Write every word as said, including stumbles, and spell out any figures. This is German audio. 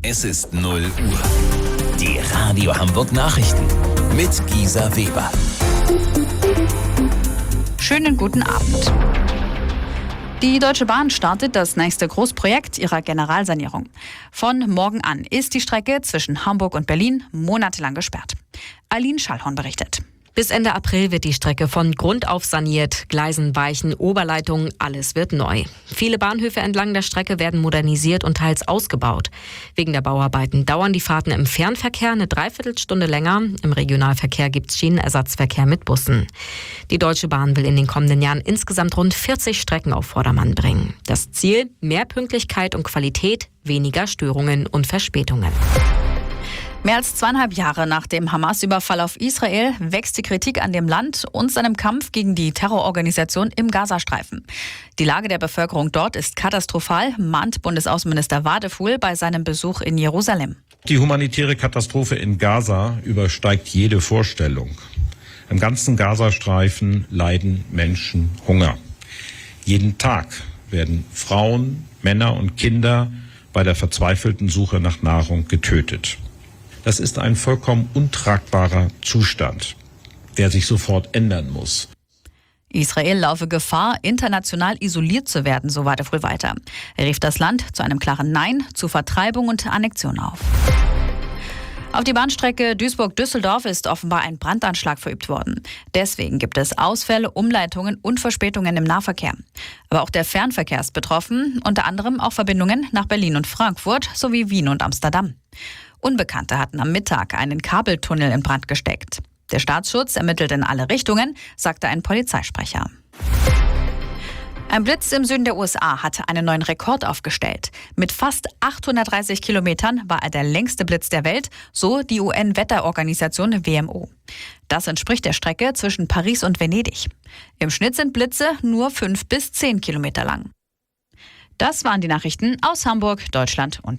Es ist null Uhr. Die Radio Hamburg Nachrichten mit Gisa Weber. Schönen guten Abend. Die Deutsche Bahn startet das nächste Großprojekt ihrer Generalsanierung. Von morgen an ist die Strecke zwischen Hamburg und Berlin monatelang gesperrt. Aline Schallhorn berichtet. Bis Ende April wird die Strecke von Grund auf saniert. Gleisen, Weichen, Oberleitungen, alles wird neu. Viele Bahnhöfe entlang der Strecke werden modernisiert und teils ausgebaut. Wegen der Bauarbeiten dauern die Fahrten im Fernverkehr eine Dreiviertelstunde länger. Im Regionalverkehr gibt es Schienenersatzverkehr mit Bussen. Die Deutsche Bahn will in den kommenden Jahren insgesamt rund vierzig Strecken auf Vordermann bringen. Das Ziel: mehr Pünktlichkeit und Qualität, weniger Störungen und Verspätungen. Mehr als zweieinhalb Jahre nach dem Hamas-Überfall auf Israel wächst die Kritik an dem Land und seinem Kampf gegen die Terrororganisation im Gazastreifen. Die Lage der Bevölkerung dort ist katastrophal, mahnt Bundesaußenminister Wadefuhl bei seinem Besuch in Jerusalem. Die humanitäre Katastrophe in Gaza übersteigt jede Vorstellung. Im ganzen Gazastreifen leiden Menschen Hunger. Jeden Tag werden Frauen, Männer und Kinder bei der verzweifelten Suche nach Nahrung getötet. Das ist ein vollkommen untragbarer Zustand, der sich sofort ändern muss. Israel laufe Gefahr, international isoliert zu werden, so Wadefuhl weiter. Er rief das Land zu einem klaren Nein zu Vertreibung und Annexion auf. Auf die Bahnstrecke Duisburg-Düsseldorf ist offenbar ein Brandanschlag verübt worden. Deswegen gibt es Ausfälle, Umleitungen und Verspätungen im Nahverkehr. Aber auch der Fernverkehr ist betroffen, unter anderem auch Verbindungen nach Berlin und Frankfurt sowie Wien und Amsterdam. Unbekannte hatten am Mittag einen Kabeltunnel in Brand gesteckt. Der Staatsschutz ermittelt in alle Richtungen, sagte ein Polizeisprecher. Ein Blitz im Süden der U S A hatte einen neuen Rekord aufgestellt. Mit fast achthundertdreißig Kilometern war er der längste Blitz der Welt, so die U N-Wetterorganisation W M O. Das entspricht der Strecke zwischen Paris und Venedig. Im Schnitt sind Blitze nur fünf bis zehn Kilometer lang. Das waren die Nachrichten aus Hamburg, Deutschland und